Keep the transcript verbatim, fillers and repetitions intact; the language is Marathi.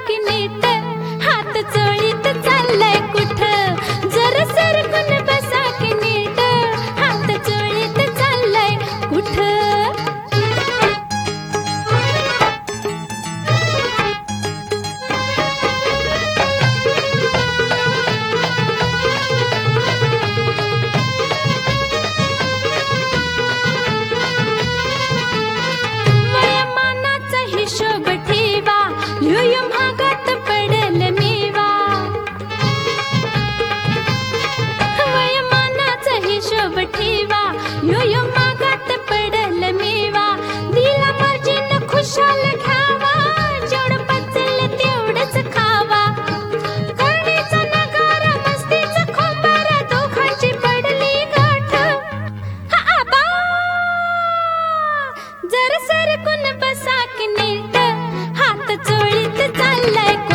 की नीट, हात चोळीत चाललाय कुठं? जरा सरकून बसा की नीट, हात चोळीत चाललाय कुठं? वयामानाचा हिशोब ठेवा, ह्यो ह्यो महागात पडल मेवा. वयामानाचा हिशोब ठेवा, ह्यो ह्यो महागात पडल मेवा. दिला मर्जीनं खुशाल घ्यावा, जेवढं पचल तेवढंच खावा. करणीचा नगारा, मस्तीचा खोंबारा, दोघांची पडली गाठ. हा आबा, जरा सरकून बसा की नीट, हात चोळीत चाललाय